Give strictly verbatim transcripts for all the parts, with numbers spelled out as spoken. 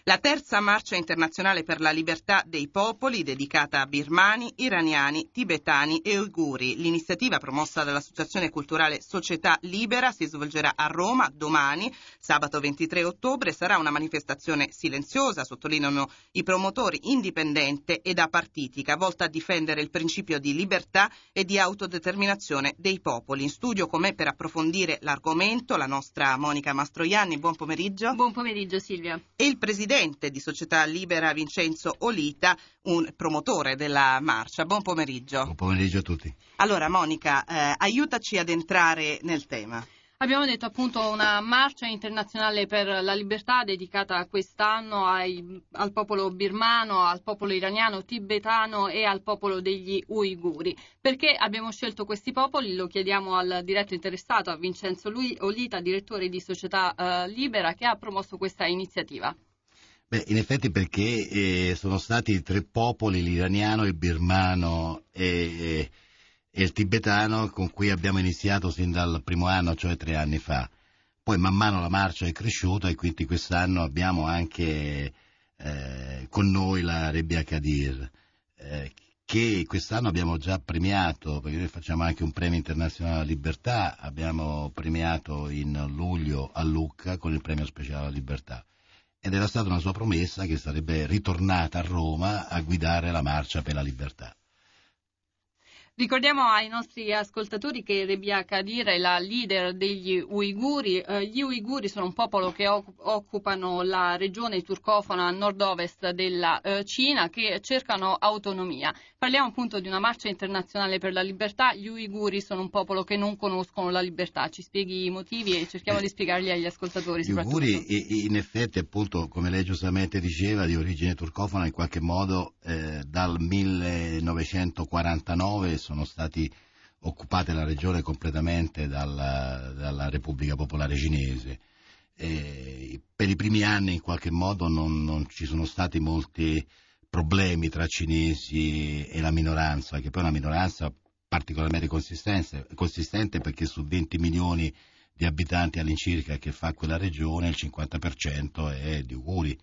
La terza marcia internazionale per la libertà dei popoli, dedicata a birmani, iraniani, tibetani e uiguri. L'iniziativa, promossa dall'Associazione Culturale Società Libera, si svolgerà a Roma domani, sabato ventitré ottobre. Sarà una manifestazione silenziosa, sottolineano i promotori, indipendente ed apartitica, volta a difendere il principio di libertà e di autodeterminazione dei popoli. In studio con me per approfondire l'argomento la nostra Monica Mastroianni. Buon pomeriggio. Buon pomeriggio Silvia. E il presidente di Società Libera Vincenzo Olita, un promotore della marcia. Buon pomeriggio. Buon pomeriggio a tutti. Allora Monica, eh, aiutaci ad entrare nel tema. Abbiamo detto appunto una marcia internazionale per la libertà dedicata quest'anno ai, al popolo birmano, al popolo iraniano, tibetano e al popolo degli uiguri. Perché abbiamo scelto questi popoli? Lo chiediamo al diretto interessato, a Vincenzo Olita, direttore di Società eh, Libera, che ha promosso questa iniziativa. Beh, in effetti perché eh, sono stati tre popoli, l'iraniano, il birmano e... e... e il tibetano, con cui abbiamo iniziato sin dal primo anno, cioè tre anni fa. Poi man mano la marcia è cresciuta e quindi quest'anno abbiamo anche eh, con noi la Rebia Kadir, eh, che quest'anno abbiamo già premiato, perché noi facciamo anche un premio internazionale alla libertà, abbiamo premiato in luglio a Lucca con il premio speciale alla libertà. Ed era stata una sua promessa che sarebbe ritornata a Roma a guidare la marcia per la libertà. Ricordiamo ai nostri ascoltatori che Rebia Kadir è la leader degli uiguri. Eh, gli uiguri sono un popolo che occupano la regione turcofona a nord-ovest della eh, Cina, che cercano autonomia. Parliamo appunto di una marcia internazionale per la libertà. Gli uiguri sono un popolo che non conoscono la libertà. Ci spieghi i motivi e cerchiamo eh, di spiegarli agli ascoltatori. Gli uiguri in effetti appunto, come lei giustamente diceva, di origine turcofona, in qualche modo eh, dal millenovecentoquarantanove sono stati occupate la regione completamente dalla, dalla Repubblica Popolare Cinese. E per i primi anni in qualche modo non, non ci sono stati molti problemi tra cinesi e la minoranza, che poi è una minoranza particolarmente consistente, consistente perché su venti milioni di abitanti all'incirca che fa quella regione il cinquanta per cento è di uiguri.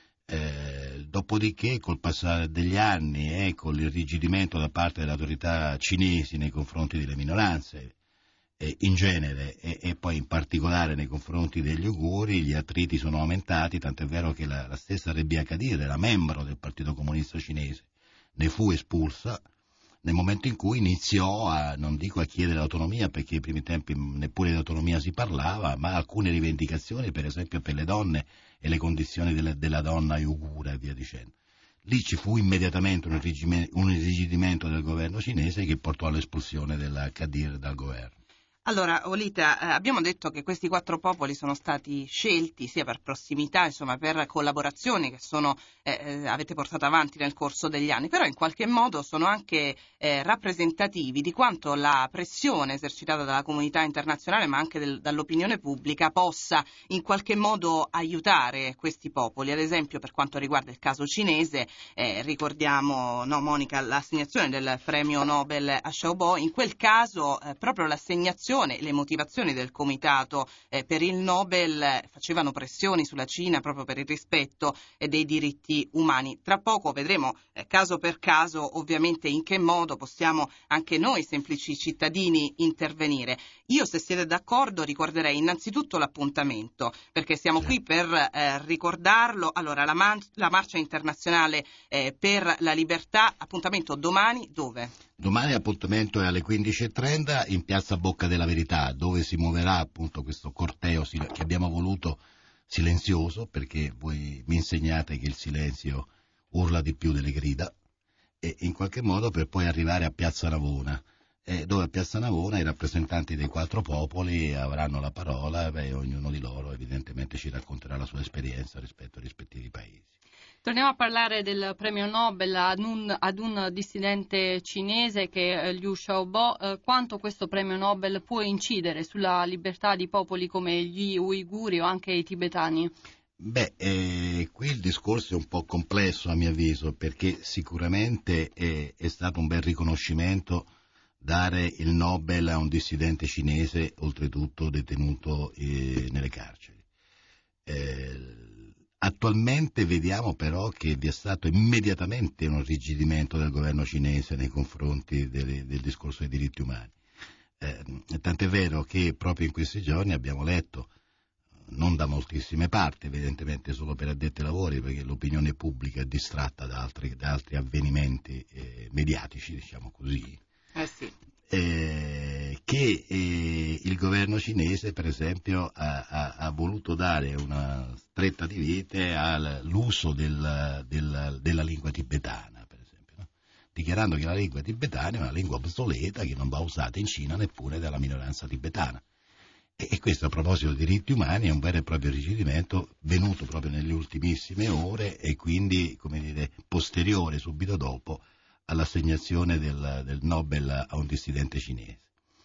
Eh, dopodiché col passare degli anni e eh, con l'irrigidimento da parte delle autorità cinesi nei confronti delle minoranze eh, in genere e, e poi in particolare nei confronti degli uiguri, gli attriti sono aumentati, tant'è vero che la, la stessa Rebia Kadir, la membro del Partito Comunista Cinese, ne fu espulsa nel momento in cui iniziò a, non dico a chiedere l'autonomia, perché ai primi tempi neppure di autonomia si parlava, ma alcune rivendicazioni, per esempio per le donne e le condizioni delle, della donna uigura e via dicendo. Lì ci fu immediatamente un, un irrigidimento del governo cinese che portò all'espulsione della Kadir dal governo. Allora, Olita, eh, abbiamo detto che questi quattro popoli sono stati scelti sia per prossimità, insomma, per collaborazioni che sono, eh, avete portato avanti nel corso degli anni, però in qualche modo sono anche eh, rappresentativi di quanto la pressione esercitata dalla comunità internazionale, ma anche del, dall'opinione pubblica, possa in qualche modo aiutare questi popoli. Ad esempio, per quanto riguarda il caso cinese, eh, ricordiamo, no, Monica, l'assegnazione del premio Nobel a Xiaobo. In quel caso, eh, proprio l'assegnazione, le motivazioni del comitato eh, per il Nobel eh, facevano pressioni sulla Cina proprio per il rispetto eh, dei diritti umani. Tra poco vedremo eh, caso per caso ovviamente in che modo possiamo anche noi semplici cittadini intervenire. Io, se siete d'accordo, ricorderei innanzitutto l'appuntamento, perché siamo qui per eh, ricordarlo. Allora, la, man- la marcia internazionale eh, per la libertà, appuntamento domani dove? Domani l'appuntamento è alle quindici e trenta in piazza Bocca della Verità, dove si muoverà appunto questo corteo che abbiamo voluto silenzioso, perché voi mi insegnate che il silenzio urla di più delle grida, e in qualche modo per poi arrivare a piazza Navona, eh, dove a piazza Navona i rappresentanti dei quattro popoli avranno la parola e ognuno di loro evidentemente ci racconterà la sua esperienza rispetto ai rispettivi paesi. Torniamo a parlare del premio Nobel ad un, ad un dissidente cinese che è Liu Xiaobo. Eh, quanto questo premio Nobel può incidere sulla libertà di popoli come gli uiguri o anche i tibetani? Beh, eh, qui il discorso è un po' complesso a mio avviso, perché sicuramente è, è stato un bel riconoscimento dare il Nobel a un dissidente cinese, oltretutto detenuto eh, nelle carceri. Eh, Attualmente vediamo però che vi è stato immediatamente un irrigidimento del governo cinese nei confronti del, del discorso dei diritti umani. Eh, tant'è vero che proprio in questi giorni abbiamo letto, non da moltissime parti, evidentemente solo per addetti ai lavori, perché l'opinione pubblica è distratta da altri, da altri avvenimenti eh, mediatici, diciamo così, eh sì. eh, che eh, il governo cinese, per esempio, ha, ha, ha voluto dare una stretta di vite all'uso del, del, della lingua tibetana, per esempio, no? Dichiarando che la lingua tibetana è una lingua obsoleta che non va usata in Cina neppure dalla minoranza tibetana. E questo, a proposito dei diritti umani, è un vero e proprio irrigidimento venuto proprio nelle ultimissime ore e quindi, come dire, posteriore, subito dopo, all'assegnazione del, del Nobel a un dissidente cinese.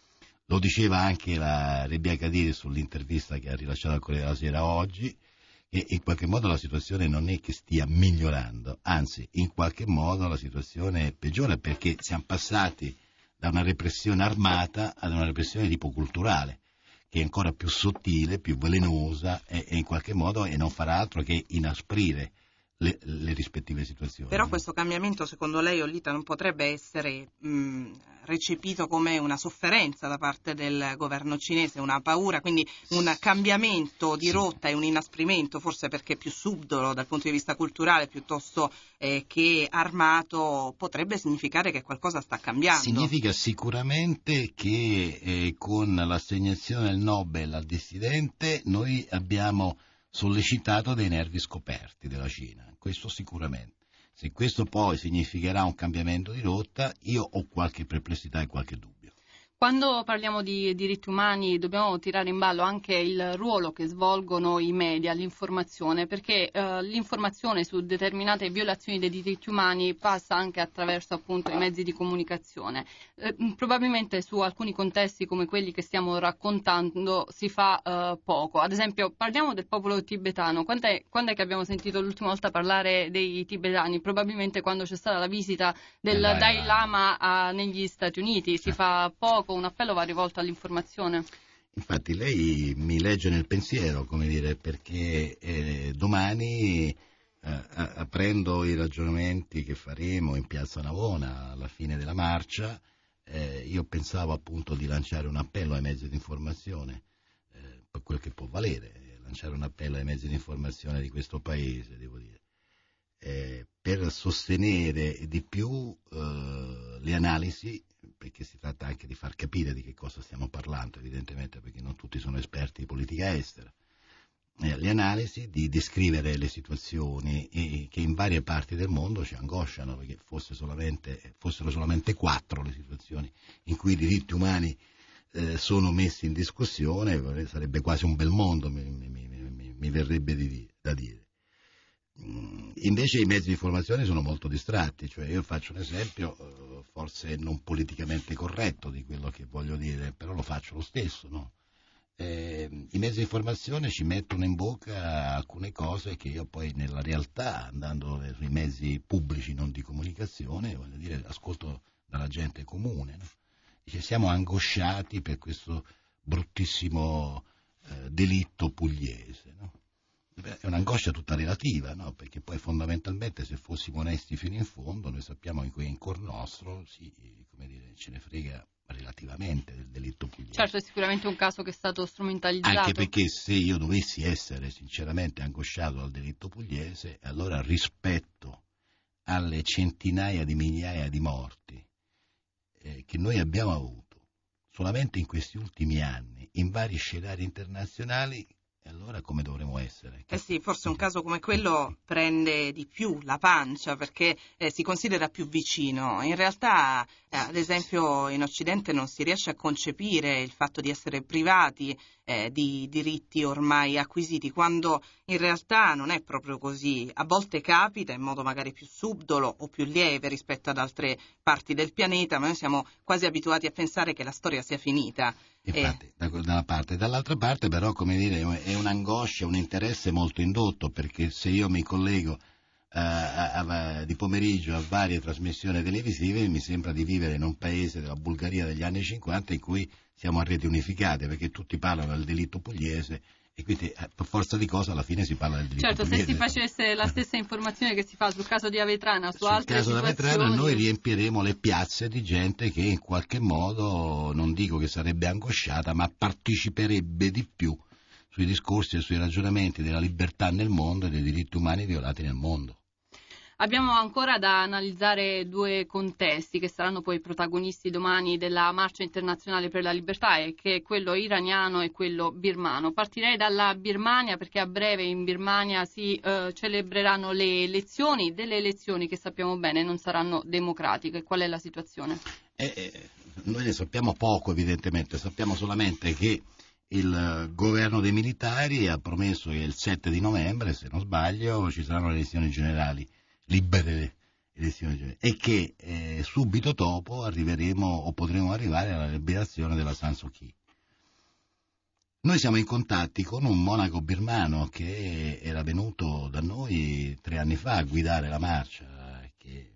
Lo diceva anche la Rebia Kadir sull'intervista che ha rilasciato al Corriere della Sera oggi, che in qualche modo la situazione non è che stia migliorando, anzi, in qualche modo la situazione peggiora, perché siamo passati da una repressione armata ad una repressione tipo culturale, che è ancora più sottile, più velenosa e, e in qualche modo e non farà altro che inasprire le, le rispettive situazioni. Però questo cambiamento, secondo lei, Ollita, non potrebbe essere mh, recepito come una sofferenza da parte del governo cinese, una paura, quindi un cambiamento di rotta e un inasprimento, forse perché più subdolo dal punto di vista culturale piuttosto eh, che armato, potrebbe significare che qualcosa sta cambiando. Significa sicuramente che eh, con l'assegnazione del Nobel al dissidente noi abbiamo sollecitato dei nervi scoperti della Cina, questo sicuramente. Se questo poi significherà un cambiamento di rotta, io ho qualche perplessità e qualche dubbio. Quando parliamo di diritti umani dobbiamo tirare in ballo anche il ruolo che svolgono i media, l'informazione, perché eh, l'informazione su determinate violazioni dei diritti umani passa anche attraverso appunto i mezzi di comunicazione. Eh, probabilmente su alcuni contesti come quelli che stiamo raccontando si fa eh, poco. Ad esempio parliamo del popolo tibetano. Quando è, quando è che abbiamo sentito l'ultima volta parlare dei tibetani? Probabilmente quando c'è stata la visita del Dalai Lama a, negli Stati Uniti. Si fa poco. Un appello va rivolto all'informazione. Infatti lei mi legge nel pensiero, come dire, perché eh, domani eh, aprendo i ragionamenti che faremo in Piazza Navona alla fine della marcia, eh, io pensavo appunto di lanciare un appello ai mezzi di informazione, eh, per quel che può valere, lanciare un appello ai mezzi di informazione di questo paese, devo dire, eh, per sostenere di più eh, le analisi, perché si tratta anche di far capire di che cosa stiamo parlando, evidentemente, perché non tutti sono esperti di politica estera, eh, le analisi, di descrivere le situazioni eh, che in varie parti del mondo ci angosciano, perché fosse solamente, fossero solamente quattro le situazioni in cui i diritti umani eh, sono messi in discussione, sarebbe quasi un bel mondo, mi, mi, mi, mi verrebbe di, da dire. Invece i mezzi di informazione sono molto distratti, cioè io faccio un esempio forse non politicamente corretto di quello che voglio dire, però lo faccio lo stesso, no? Eh, i mezzi di informazione ci mettono in bocca alcune cose che io poi nella realtà, andando sui mezzi pubblici non di comunicazione, voglio dire, ascolto dalla gente comune, no? Dice, siamo angosciati per questo bruttissimo eh, delitto pugliese, no? È un'angoscia tutta relativa, no? Perché poi fondamentalmente se fossimo onesti fino in fondo noi sappiamo che in cuor nostro sì, come dire, ce ne frega relativamente del delitto pugliese. Certo, è sicuramente un caso che è stato strumentalizzato. Anche perché se io dovessi essere sinceramente angosciato dal delitto pugliese, allora rispetto alle centinaia di migliaia di morti eh, che noi abbiamo avuto solamente in questi ultimi anni in vari scenari internazionali, e allora come dovremmo essere? Eh sì, forse un caso come quello prende di più la pancia perché eh, si considera più vicino. In realtà, eh, ad esempio, in Occidente non si riesce a concepire il fatto di essere privati eh, di diritti ormai acquisiti, quando in realtà non è proprio così. A volte capita in modo magari più subdolo o più lieve rispetto ad altre parti del pianeta, ma noi siamo quasi abituati a pensare che la storia sia finita. Infatti, eh. da, da una parte, dall'altra parte però, come dire, è un'angoscia, un interesse molto indotto, perché se io mi collego uh, a, a, di pomeriggio a varie trasmissioni televisive mi sembra di vivere in un paese della Bulgaria degli anni cinquanta in cui siamo a reti unificate, perché tutti parlano del delitto pugliese E quindi eh, per forza di cosa alla fine si parla del diritto Certo, politico. se si facesse la stessa informazione che si fa sul caso di Avetrana, su Sul altre caso situazioni... di Avetrana noi riempiremo le piazze di gente che in qualche modo, non dico che sarebbe angosciata, ma parteciperebbe di più sui discorsi e sui ragionamenti della libertà nel mondo e dei diritti umani violati nel mondo. Abbiamo ancora da analizzare due contesti che saranno poi protagonisti domani della Marcia Internazionale per la Libertà, e che è quello iraniano e quello birmano. Partirei dalla Birmania, perché a breve in Birmania si eh, celebreranno le elezioni, delle elezioni che sappiamo bene non saranno democratiche. Qual è la situazione? Eh, eh, noi ne sappiamo poco, evidentemente, sappiamo solamente che il governo dei militari ha promesso che il sette di novembre, se non sbaglio, ci saranno le elezioni generali, libere elezioni generali, e che eh, subito dopo arriveremo o potremo arrivare alla liberazione della San Suu Kyi. Noi siamo in contatti con un monaco birmano che era venuto da noi tre anni fa a guidare la marcia, che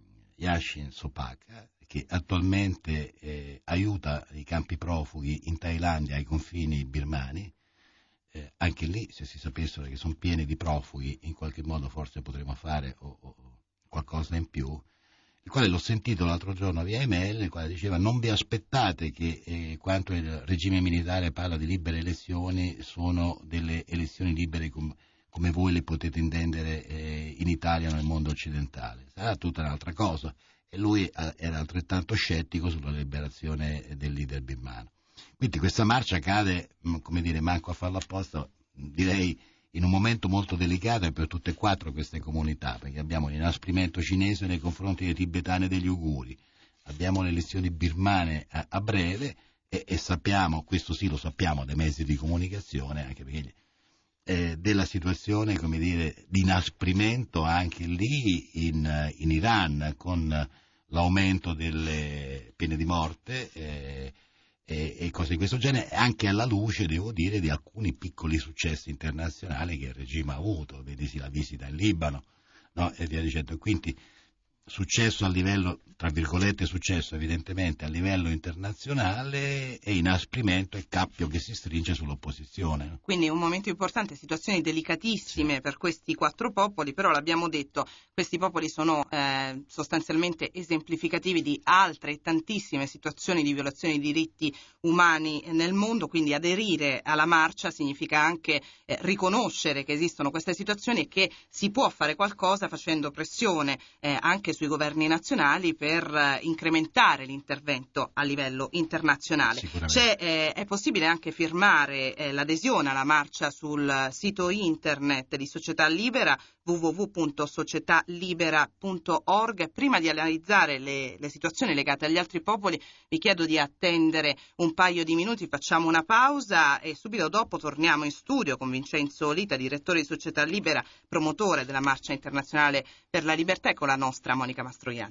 Yashin Sopaka, che attualmente eh, aiuta i campi profughi in Thailandia ai confini birmani. Eh, anche lì, se si sapessero che sono pieni di profughi, in qualche modo forse potremmo fare o, o, qualcosa in più, il quale l'ho sentito l'altro giorno via email, il quale diceva: non vi aspettate che eh, quanto il regime militare parla di libere elezioni, sono delle elezioni libere com- come voi le potete intendere eh, in Italia o nel mondo occidentale, sarà tutta un'altra cosa. E lui eh, era altrettanto scettico sulla liberazione del leader birmano. Quindi questa marcia cade, come dire, manco a farlo apposta, direi in un momento molto delicato per tutte e quattro queste comunità, perché abbiamo l'inasprimento cinese nei confronti dei tibetani e degli uiguri, abbiamo le elezioni birmane a, a breve e, e sappiamo, questo sì lo sappiamo dai mezzi di comunicazione, anche perché eh, della situazione, come dire, di inasprimento anche lì in, in Iran, con l'aumento delle pene di morte, eh, E, e cose di questo genere, anche alla luce, devo dire, di alcuni piccoli successi internazionali che il regime ha avuto, vedesi la visita in Libano, no? E via dicendo. Quindi successo a livello, tra virgolette successo evidentemente a livello internazionale, e inasprimento e cappio che si stringe sull'opposizione. Quindi un momento importante, situazioni delicatissime, sì, per questi quattro popoli, però l'abbiamo detto, questi popoli sono eh, sostanzialmente esemplificativi di altre tantissime situazioni di violazione dei diritti umani nel mondo, quindi aderire alla marcia significa anche eh, riconoscere che esistono queste situazioni e che si può fare qualcosa facendo pressione eh, anche sui governi nazionali per eh, incrementare l'intervento a livello internazionale. C'è, eh, è possibile anche firmare eh, l'adesione alla marcia sul sito internet di Società Libera, w w w punto società libera punto org. Prima di analizzare le, le situazioni legate agli altri popoli vi chiedo di attendere un paio di minuti, facciamo una pausa e subito dopo torniamo in studio con Vincenzo Lita, direttore di Società Libera, promotore della Marcia Internazionale per la Libertà, e con la nostra Monica Mastroianni.